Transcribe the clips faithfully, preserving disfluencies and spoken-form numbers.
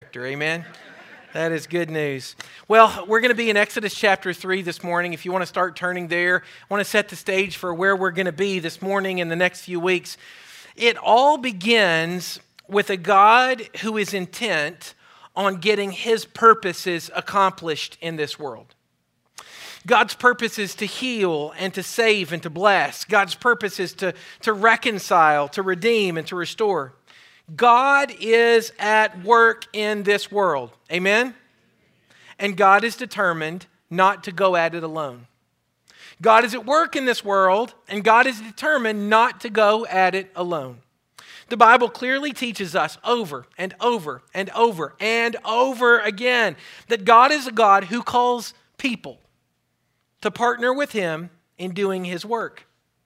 Amen. That is good news. Well, we're going to be in Exodus chapter three this morning. If you want to start turning there, I want to set the stage for where we're going to be this morning in the next few weeks. It all begins with a God who is intent on getting his purposes accomplished in this world. God's purpose is to heal and to save and to bless. God's purpose is to, to reconcile, to redeem, and to restore. God is at work in this world. Amen? And God is determined not to go at it alone. God is at work in this world, and God is determined not to go at it alone. The Bible clearly teaches us over and over and over and over again that God is a God who calls people to partner with him in doing his work.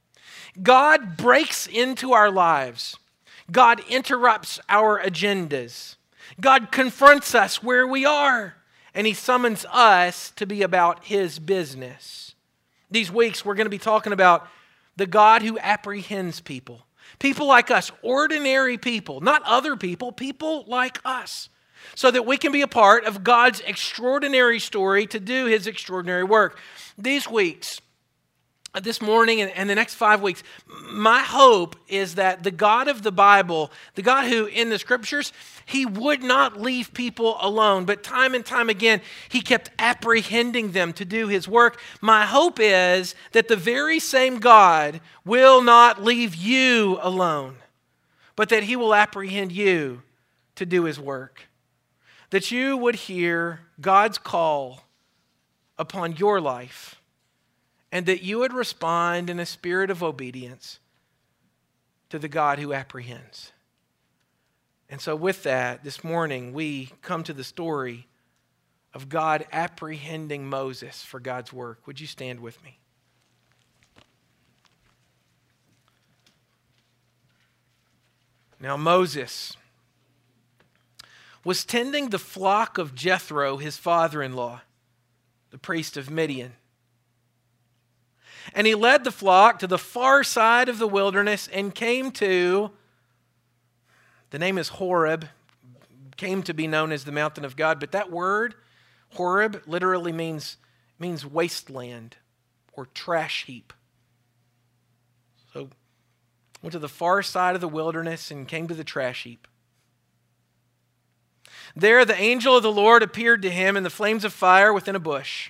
God breaks into our lives. God interrupts our agendas. God confronts us where we are, and he summons us to be about his business. These weeks, we're going to be talking about the God who apprehends people. People like us, ordinary people, not other people, people like us, so that we can be a part of God's extraordinary story to do his extraordinary work. These weeks, this morning and the next five weeks, my hope is that the God of the Bible, the God who in the scriptures, he would not leave people alone, but time and time again, he kept apprehending them to do his work. My hope is that the very same God will not leave you alone, but that he will apprehend you to do his work. That you would hear God's call upon your life, and that you would respond in a spirit of obedience to the God who apprehends. And so with that, this morning, we come to the story of God apprehending Moses for God's work. Would you stand with me? Now Moses was tending the flock of Jethro, his father-in-law, the priest of Midian. And he led the flock to the far side of the wilderness and came to, the name is Horeb, came to be known as the mountain of God, but that word, Horeb, literally means, means wasteland or trash heap. So, went to the far side of the wilderness and came to the trash heap. There the angel of the Lord appeared to him in the flames of fire within a bush.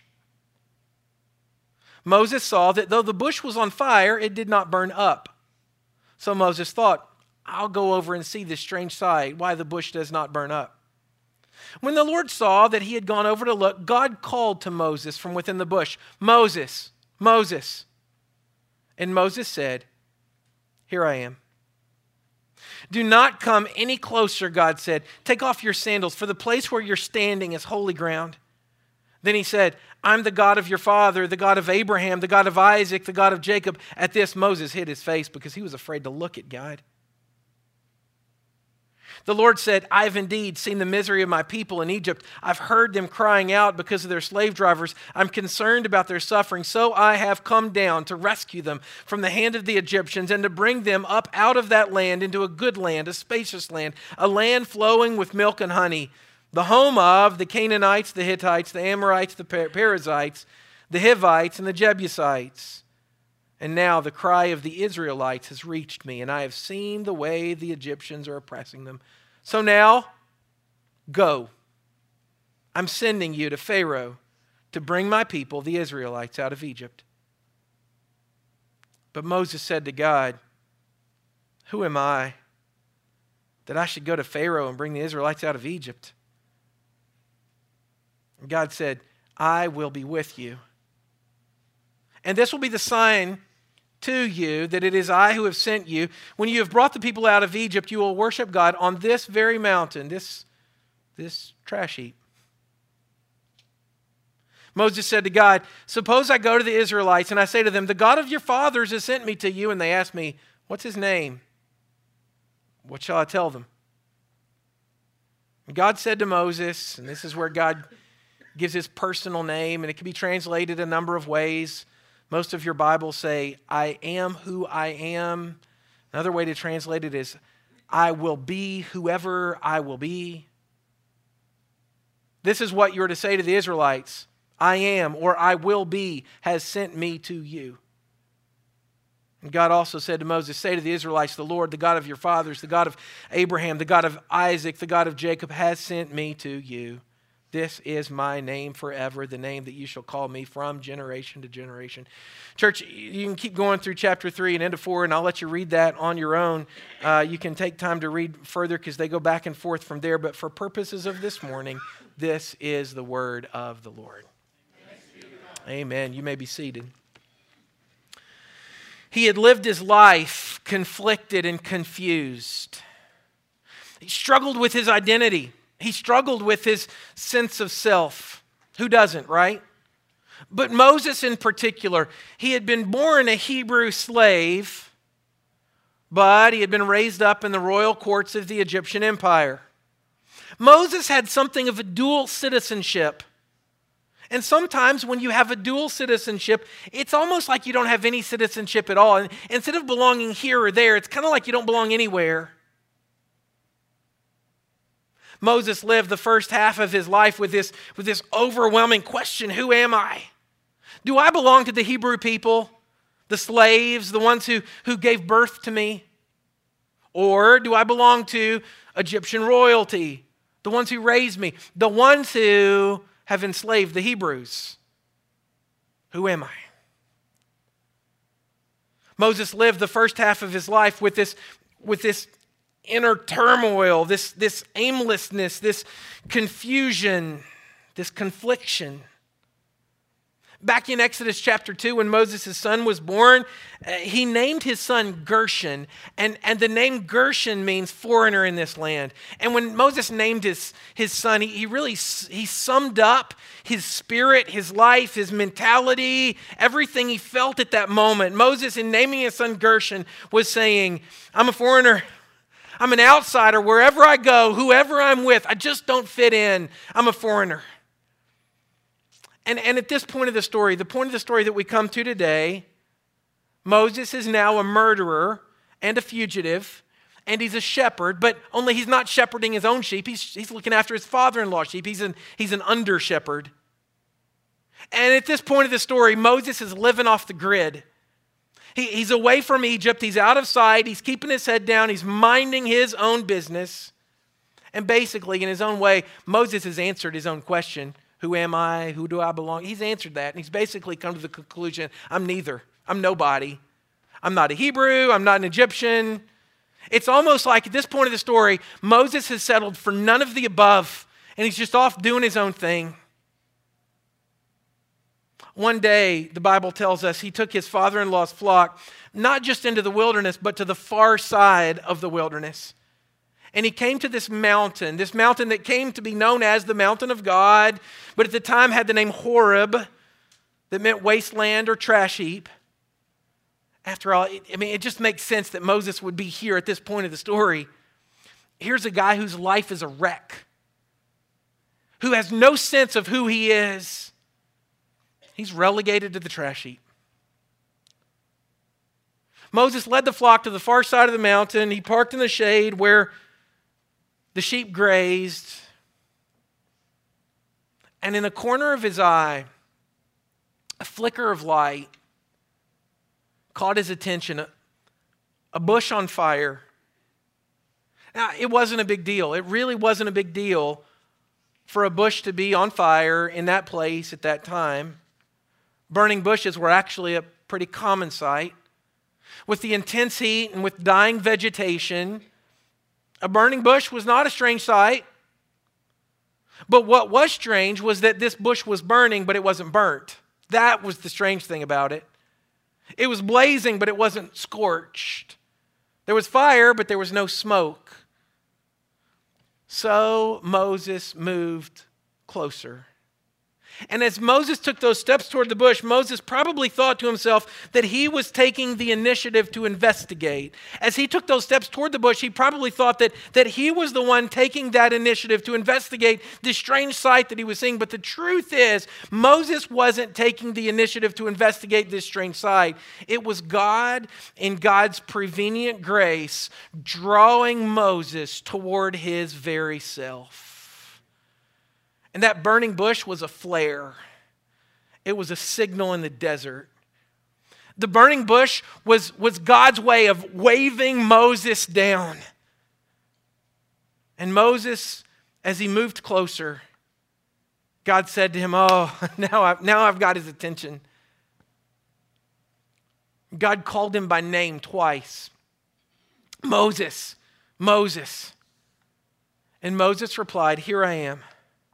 Moses saw that though the bush was on fire, it did not burn up. So Moses thought, I'll go over and see this strange sight, why the bush does not burn up. When the Lord saw that he had gone over to look, God called to Moses from within the bush, Moses, Moses. And Moses said, Here I am. Do not come any closer, God said. Take off your sandals, for the place where you're standing is holy ground. Then he said, I'm the God of your father, the God of Abraham, the God of Isaac, the God of Jacob. At this, Moses hid his face because he was afraid to look at God. The Lord said, I have indeed seen the misery of my people in Egypt. I've heard them crying out because of their slave drivers. I'm concerned about their suffering. So I have come down to rescue them from the hand of the Egyptians and to bring them up out of that land into a good land, a spacious land, a land flowing with milk and honey, the home of the Canaanites, the Hittites, the Amorites, the Perizzites, the Hivites, and the Jebusites. And now the cry of the Israelites has reached me, and I have seen the way the Egyptians are oppressing them. So now, go. I'm sending you to Pharaoh to bring my people, the Israelites, out of Egypt. But Moses said to God, Who am I that I should go to Pharaoh and bring the Israelites out of Egypt? And God said, I will be with you. And this will be the sign to you that it is I who have sent you. When you have brought the people out of Egypt, you will worship God on this very mountain, this, this trash heap. Moses said to God, suppose I go to the Israelites and I say to them, the God of your fathers has sent me to you. And they ask me, what's his name? What shall I tell them? And God said to Moses, and this is where God gives his personal name, and it can be translated a number of ways. Most of your Bibles say, I am who I am. Another way to translate it is, I will be whoever I will be. This is what you're to say to the Israelites. I am, or I will be, has sent me to you. And God also said to Moses, say to the Israelites, the Lord, the God of your fathers, the God of Abraham, the God of Isaac, the God of Jacob, has sent me to you. This is my name forever, the name that you shall call me from generation to generation. Church, you can keep going through chapter three and into four, and I'll let you read that on your own. Uh, you can take time to read further because they go back and forth from there. But for purposes of this morning, this is the word of the Lord. Amen. You may be seated. He had lived his life conflicted and confused. He struggled with his identity. He struggled with his sense of self. Who doesn't, right? But Moses in particular, he had been born a Hebrew slave, but he had been raised up in the royal courts of the Egyptian Empire. Moses had something of a dual citizenship. And sometimes when you have a dual citizenship, it's almost like you don't have any citizenship at all. And instead of belonging here or there, it's kind of like you don't belong anywhere. Moses lived the first half of his life with this, with this overwhelming question, who am I? Do I belong to the Hebrew people, the slaves, the ones who, who gave birth to me? Or do I belong to Egyptian royalty, the ones who raised me, the ones who have enslaved the Hebrews? Who am I? Moses lived the first half of his life with this, with this inner turmoil, this, this aimlessness, this confusion, this confliction. Back in Exodus chapter two, when Moses' son was born, uh, he named his son Gershon. And, and the name Gershon means foreigner in this land. And when Moses named his, his son, he, he really he summed up his spirit, his life, his mentality, everything he felt at that moment. Moses, in naming his son Gershon, was saying, I'm a foreigner. I'm an outsider. Wherever I go, whoever I'm with, I just don't fit in. I'm a foreigner. And, and at this point of the story, the point of the story that we come to today, Moses is now a murderer and a fugitive, and he's a shepherd, but only he's not shepherding his own sheep. He's, he's looking after his father-in-law's sheep. He's an, he's an under-shepherd. And at this point of the story, Moses is living off the grid. He, he's away from Egypt. He's out of sight. He's keeping his head down. He's minding his own business. And basically, in his own way, Moses has answered his own question. Who am I? Who do I belong? He's answered that, and he's basically come to the conclusion, I'm neither. I'm nobody. I'm not a Hebrew. I'm not an Egyptian. It's almost like at this point of the story, Moses has settled for none of the above, and he's just off doing his own thing. One day, the Bible tells us he took his father-in-law's flock, not just into the wilderness, but to the far side of the wilderness. And he came to this mountain, this mountain that came to be known as the mountain of God, but at the time had the name Horeb, that meant wasteland or trash heap. After all, I mean, it just makes sense that Moses would be here at this point of the story. Here's a guy whose life is a wreck, who has no sense of who he is. He's relegated to the trash heap. Moses led the flock to the far side of the mountain. He parked in the shade where the sheep grazed, and in the corner of his eye, a flicker of light caught his attention, a, a bush on fire. Now, it wasn't a big deal. It really wasn't a big deal for a bush to be on fire in that place at that time. Burning bushes were actually a pretty common sight. With the intense heat and with dying vegetation, a burning bush was not a strange sight. But what was strange was that this bush was burning, but it wasn't burnt. That was the strange thing about it. It was blazing, but it wasn't scorched. There was fire, but there was no smoke. So Moses moved closer. And as Moses took those steps toward the bush, Moses probably thought to himself that he was taking the initiative to investigate. As he took those steps toward the bush, he probably thought that, that he was the one taking that initiative to investigate this strange sight that he was seeing. But the truth is, Moses wasn't taking the initiative to investigate this strange sight. It was God, in God's prevenient grace, drawing Moses toward his very self. And that burning bush was a flare. It was a signal in the desert. The burning bush was, was God's way of waving Moses down. And Moses, as he moved closer, God said to him, oh, now I've, now I've got his attention. God called him by name twice. Moses, Moses. And Moses replied, here I am.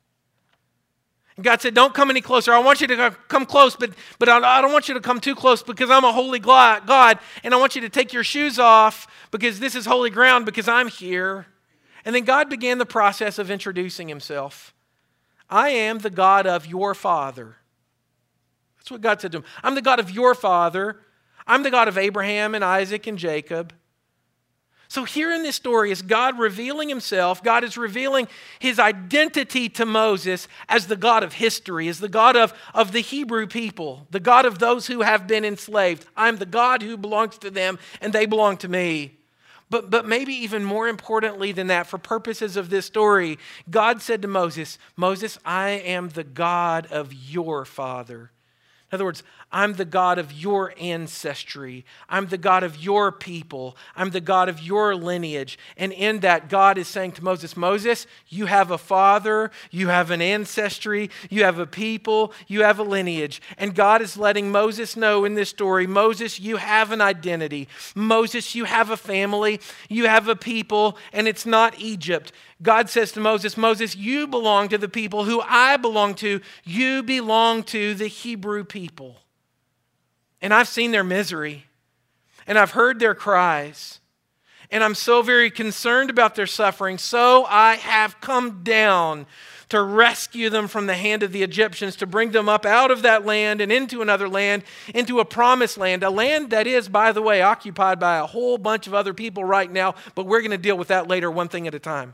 And God said, don't come any closer. I want you to come close, but, but I don't want you to come too close because I'm a holy God, and I want you to take your shoes off because this is holy ground because I'm here. And then God began the process of introducing himself. I am the God of your father. That's what God said to him. I'm the God of your father. I'm the God of Abraham and Isaac and Jacob. So here in this story is God revealing himself. God is revealing his identity to Moses as the God of history, as the God of, of the Hebrew people, the God of those who have been enslaved. I'm the God who belongs to them and they belong to me. But, but maybe even more importantly than that, for purposes of this story, God said to Moses, Moses, I am the God of your father. In other words, I'm the God of your ancestry. I'm the God of your people. I'm the God of your lineage. And in that, God is saying to Moses, Moses, you have a father, you have an ancestry, you have a people, you have a lineage. And God is letting Moses know in this story, Moses, you have an identity. Moses, you have a family, you have a people, and it's not Egypt. God says to Moses, Moses, you belong to the people who I belong to. You belong to the Hebrew people. And I've seen their misery, and I've heard their cries, and I'm so very concerned about their suffering, so I have come down to rescue them from the hand of the Egyptians, to bring them up out of that land and into another land, into a promised land, a land that is, by the way, occupied by a whole bunch of other people right now, but we're going to deal with that later, one thing at a time.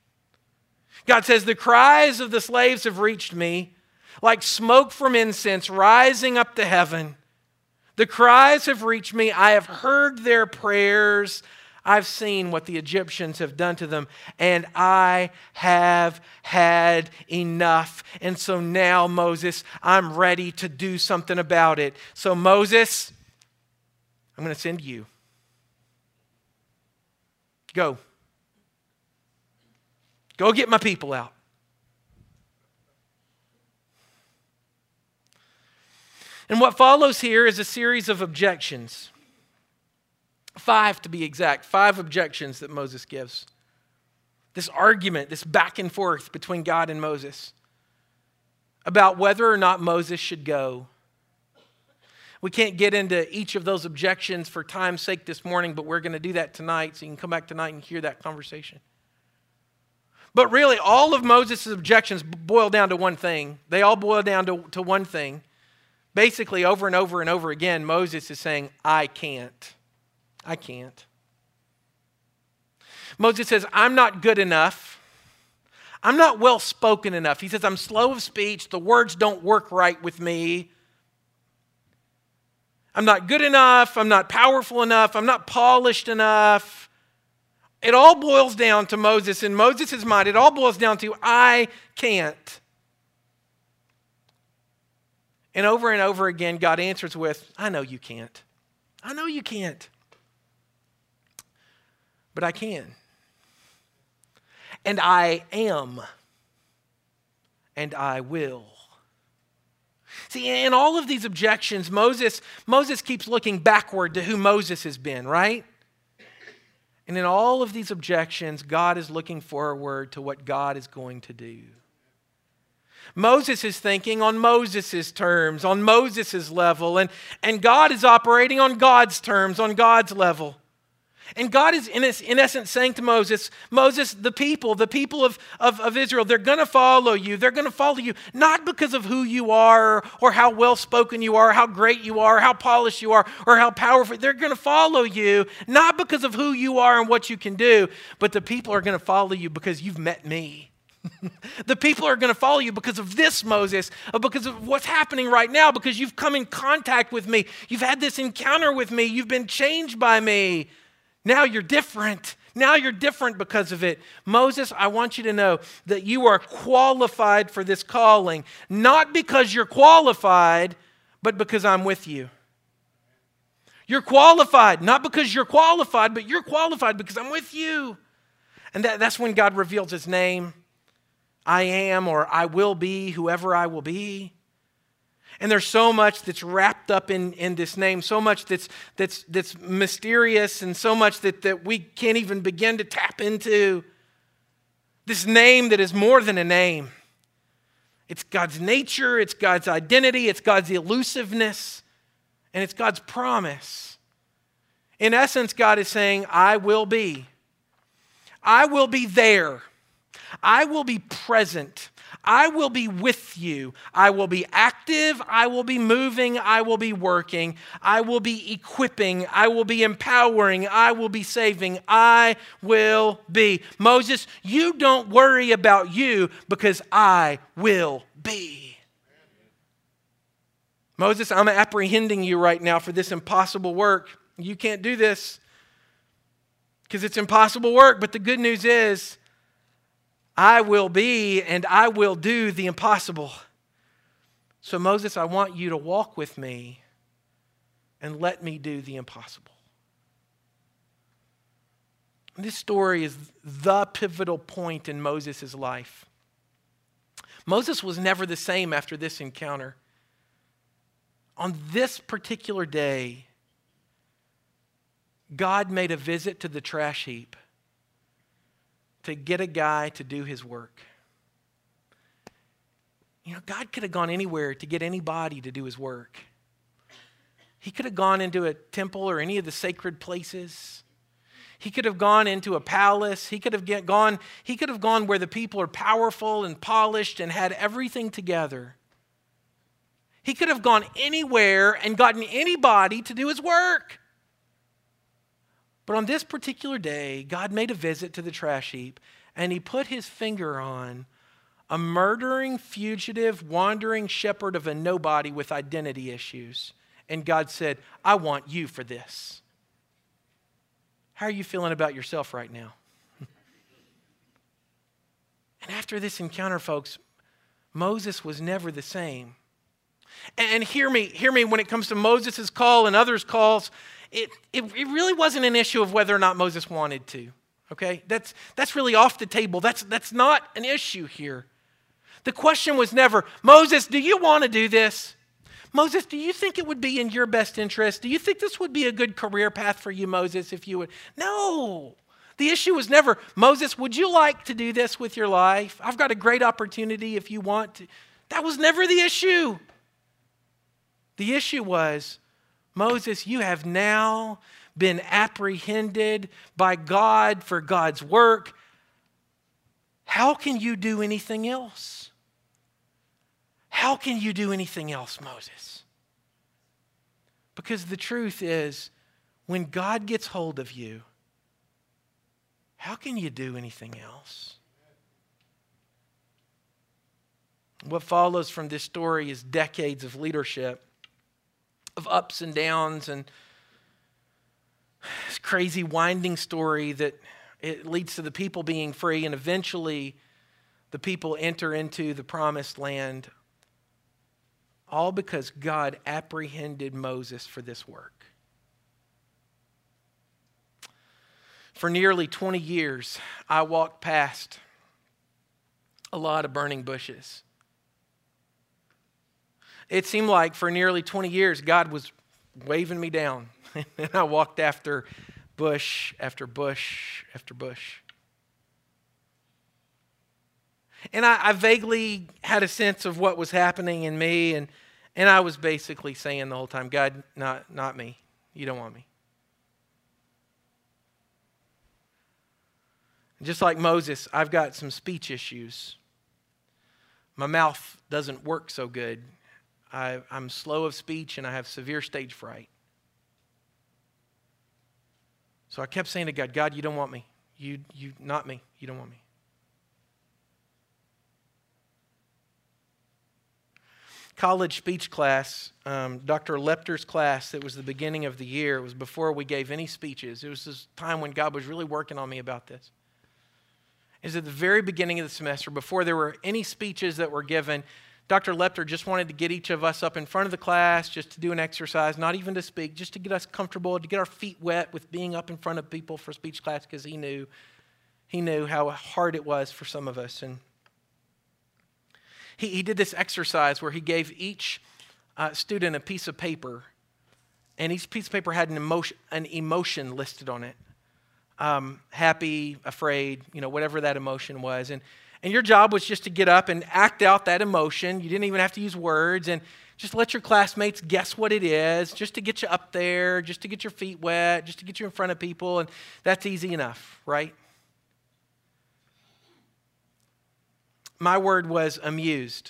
God says, the cries of the slaves have reached me like smoke from incense rising up to heaven. The cries have reached me. I have heard their prayers. I've seen what the Egyptians have done to them, and I have had enough. And so now, Moses, I'm ready to do something about it. So Moses, I'm going to send you. Go. Go get my people out. And what follows here is a series of objections. Five to be exact. Five objections that Moses gives. This argument, this back and forth between God and Moses about whether or not Moses should go. We can't get into each of those objections for time's sake this morning, but we're going to do that tonight, so you can come back tonight and hear that conversation. But really, all of Moses' objections boil down to one thing. They all boil down to, to one thing. Basically, over and over and over again, Moses is saying, I can't. I can't. Moses says, I'm not good enough. I'm not well-spoken enough. He says, I'm slow of speech. The words don't work right with me. I'm not good enough. I'm not powerful enough. I'm not polished enough. It all boils down to Moses. In Moses' mind, it all boils down to, I can't. And over and over again, God answers with, I know you can't. I know you can't. But I can. And I am. And I will. See, in all of these objections, Moses, Moses keeps looking backward to who Moses has been, right? And in all of these objections, God is looking forward to what God is going to do. Moses is thinking on Moses' terms, on Moses' level, and, and God is operating on God's terms, on God's level. And God is, in, in essence, saying to Moses, Moses, the people, the people of, of, of Israel, they're going to follow you. They're going to follow you not because of who you are or how well-spoken you are, how great you are, how polished you are, or how powerful. They're going to follow you not because of who you are and what you can do, but the people are going to follow you because you've met me. The people are going to follow you because of this, Moses, because of what's happening right now, because you've come in contact with me. You've had this encounter with me. You've been changed by me. Now you're different. Now you're different because of it. Moses, I want you to know that you are qualified for this calling, not because you're qualified, but because I'm with you. You're qualified, not because you're qualified, but you're qualified because I'm with you. And that, that's when God reveals his name. I am, or I will be, whoever I will be. And there's so much that's wrapped up in, in this name, so much that's that's that's mysterious, and so much that, that we can't even begin to tap into. This name that is more than a name. It's God's nature, it's God's identity, it's God's elusiveness, and it's God's promise. In essence, God is saying, I will be. I will be there. I will be present. I will be with you. I will be active. I will be moving. I will be working. I will be equipping. I will be empowering. I will be saving. I will be. Moses, you don't worry about you because I will be. Moses, I'm apprehending you right now for this impossible work. You can't do this because it's impossible work. But the good news is, I will be and I will do the impossible. So Moses, I want you to walk with me and let me do the impossible. This story is the pivotal point in Moses' life. Moses was never the same after this encounter. On this particular day, God made a visit to the trash heap to get a guy to do his work. You know, God could have gone anywhere to get anybody to do his work. He could have gone into a temple or any of the sacred places. He could have gone into a palace. He could have get, gone, he could have gone where the people are powerful and polished and had everything together. He could have gone anywhere and gotten anybody to do his work. But on this particular day, God made a visit to the trash heap, and he put his finger on a murdering, fugitive, wandering shepherd of a nobody with identity issues. And God said, I want you for this. How are you feeling about yourself right now? And after this encounter, folks, Moses was never the same. And hear me, hear me when it comes to Moses' call and others' calls, It, it, it really wasn't an issue of whether or not Moses wanted to, okay? That's, that's really off the table. That's, that's not an issue here. The question was never, Moses, do you want to do this? Moses, do you think it would be in your best interest? Do you think this would be a good career path for you, Moses, if you would? No. The issue was never, Moses, would you like to do this with your life? I've got a great opportunity if you want to. That was never the issue. The issue was, Moses, you have now been apprehended by God for God's work. How can you do anything else? How can you do anything else, Moses? Because the truth is, when God gets hold of you, how can you do anything else? What follows from this story is decades of leadership, of ups and downs, and this crazy winding story that it leads to the people being free, and eventually the people enter into the promised land, all because God apprehended Moses for this work. For nearly twenty years, I walked past a lot of burning bushes. It seemed like for nearly twenty years, God was waving me down. And I walked after bush after bush after bush. And I, I vaguely had a sense of what was happening in me. And, and I was basically saying the whole time, God, not, not me. You don't want me. Just like Moses, I've got some speech issues. My mouth doesn't work so good. I, I'm slow of speech and I have severe stage fright. So I kept saying to God, God, you don't want me. You, you, not me. You don't want me. college speech class, um, Doctor Lepter's class, it was the beginning of the year. It was before we gave any speeches. It was this time when God was really working on me about this. It was at the very beginning of the semester, before there were any speeches that were given. Doctor Lepter just wanted to get each of us up in front of the class just to do an exercise, not even to speak, just to get us comfortable, to get our feet wet with being up in front of people for speech class, because he knew, he knew how hard it was for some of us. And he, he did this exercise where he gave each uh, student a piece of paper, and each piece of paper had an emotion, an emotion listed on it. Um, happy, afraid, you know, whatever that emotion was. And And your job was just to get up and act out that emotion. You didn't even have to use words, and just let your classmates guess what it is, just to get you up there, just to get your feet wet, just to get you in front of people, and that's easy enough, right? My word was amused.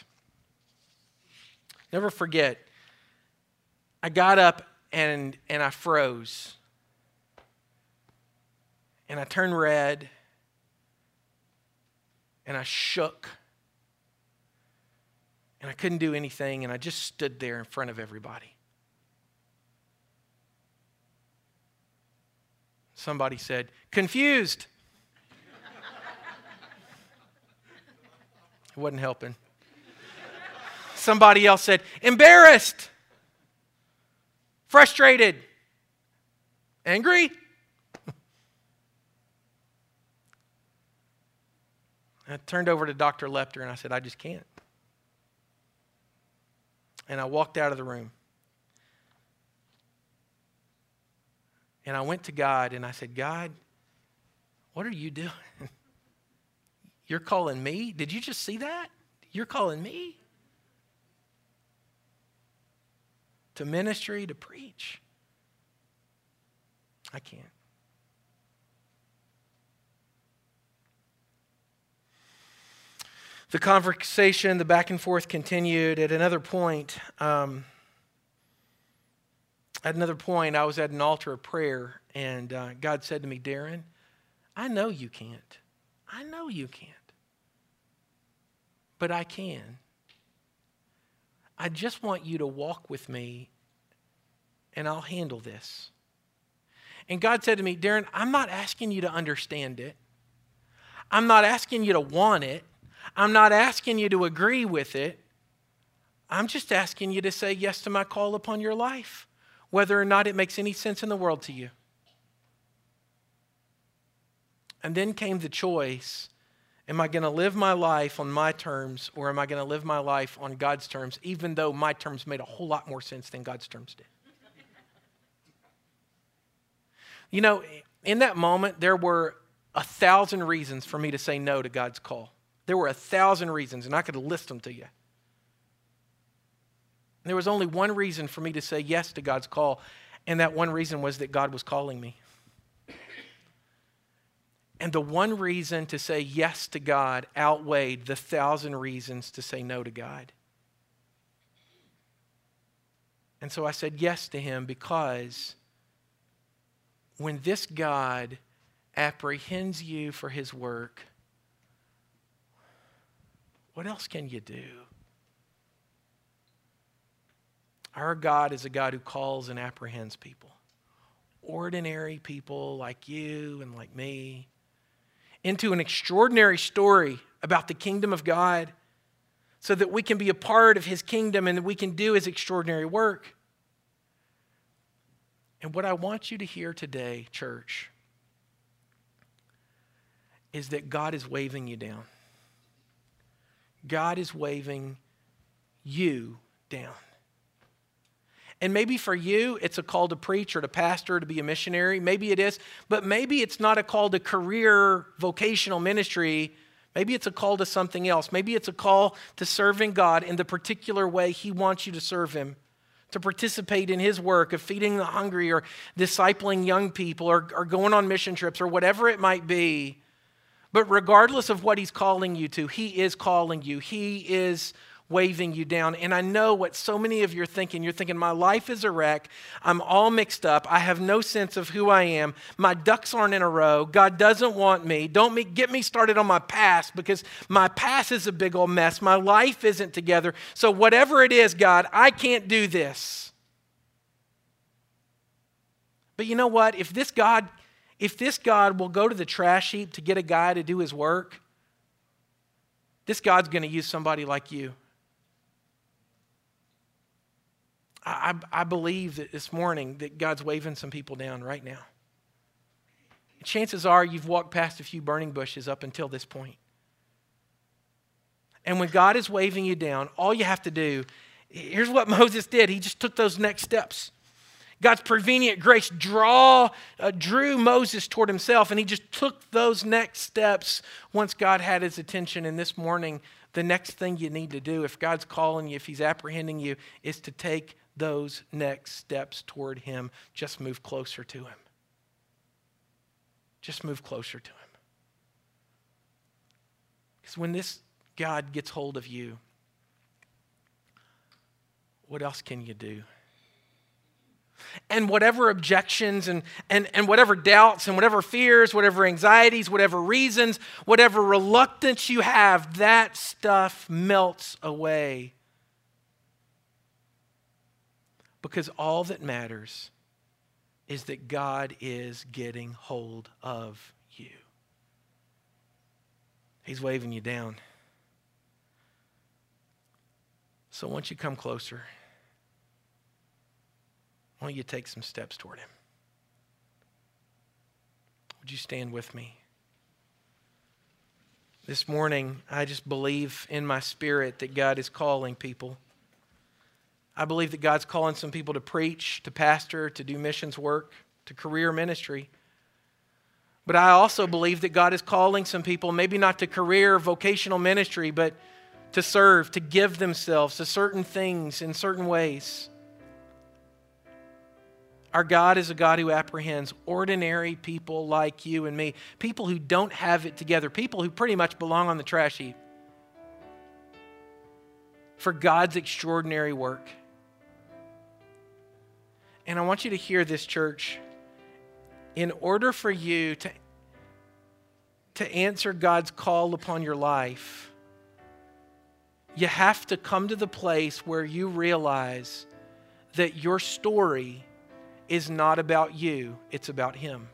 Never forget, I got up and, and I froze. And I turned red. And I shook, and I couldn't do anything, and I just stood there in front of everybody. Somebody said, confused. It wasn't helping. Somebody else said, embarrassed, frustrated, angry. I turned over to Doctor Lepter and I said, I just can't. And I walked out of the room. And I went to God and I said, God, what are you doing? You're calling me? Did you just see that? You're calling me to ministry, to preach? I can't. The conversation, the back and forth continued. At another point, um, at another point, I was at an altar of prayer, and uh, God said to me, Darren, I know you can't. I know you can't. But I can. I just want you to walk with me, and I'll handle this. And God said to me, Darren, I'm not asking you to understand it. I'm not asking you to want it. I'm not asking you to agree with it. I'm just asking you to say yes to my call upon your life, whether or not it makes any sense in the world to you. And then came the choice, am I going to live my life on my terms, or am I going to live my life on God's terms, even though my terms made a whole lot more sense than God's terms did? You know, in that moment, there were a thousand reasons for me to say no to God's call. There were a thousand reasons, and I could list them to you. There was only one reason for me to say yes to God's call, and that one reason was that God was calling me. And the one reason to say yes to God outweighed the thousand reasons to say no to God. And so I said yes to him, because when this God apprehends you for his work, what else can you do? Our God is a God who calls and apprehends people. Ordinary people like you and like me, into an extraordinary story about the kingdom of God, so that we can be a part of his kingdom and that we can do his extraordinary work. And what I want you to hear today, church, is that God is waving you down. God is waving you down. And maybe for you, it's a call to preach or to pastor, to be a missionary. Maybe it is, but maybe it's not a call to career vocational ministry. Maybe it's a call to something else. Maybe it's a call to serving God in the particular way he wants you to serve him, to participate in his work of feeding the hungry or discipling young people or, or going on mission trips or whatever it might be. But regardless of what he's calling you to, he is calling you. He is waving you down. And I know what so many of you are thinking. You're thinking, my life is a wreck. I'm all mixed up. I have no sense of who I am. My ducks aren't in a row. God doesn't want me. Don't me, get me started on my past, because my past is a big old mess. My life isn't together. So whatever it is, God, I can't do this. But you know what? If this God, if this God will go to the trash heap to get a guy to do his work, this God's going to use somebody like you. I, I believe that this morning that God's waving some people down right now. Chances are you've walked past a few burning bushes up until this point. And when God is waving you down, all you have to do, here's what Moses did. He just took those next steps. God's prevenient grace draw, uh, drew Moses toward himself, and he just took those next steps once God had his attention. And this morning, the next thing you need to do, if God's calling you, if he's apprehending you, is to take those next steps toward him. Just move closer to him. Just move closer to him. Because when this God gets hold of you, what else can you do? And whatever objections and, and, and whatever doubts and whatever fears, whatever anxieties, whatever reasons, whatever reluctance you have, that stuff melts away. Because all that matters is that God is getting hold of you. He's waving you down. So once you come closer, why don't you take some steps toward him? Would you stand with me? This morning, I just believe in my spirit that God is calling people. I believe that God's calling some people to preach, to pastor, to do missions work, to career ministry. But I also believe that God is calling some people, maybe not to career, vocational ministry, but to serve, to give themselves to certain things in certain ways. Our God is a God who apprehends ordinary people like you and me, people who don't have it together, people who pretty much belong on the trash heap, for God's extraordinary work. And I want you to hear this, church. In order for you to, to answer God's call upon your life, you have to come to the place where you realize that your story is not about you, it's about him.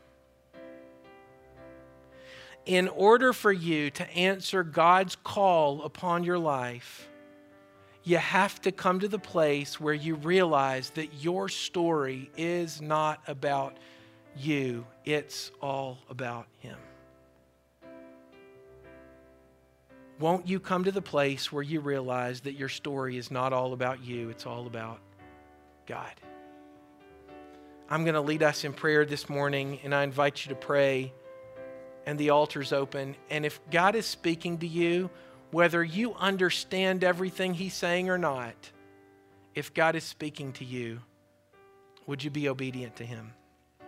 In order for you to answer God's call upon your life, you have to come to the place where you realize that your story is not about you, it's all about him. Won't you come to the place where you realize that your story is not all about you, it's all about God? I'm going to lead us in prayer this morning, and I invite you to pray, and the altar's open. And if God is speaking to you, whether you understand everything he's saying or not, if God is speaking to you, would you be obedient to him?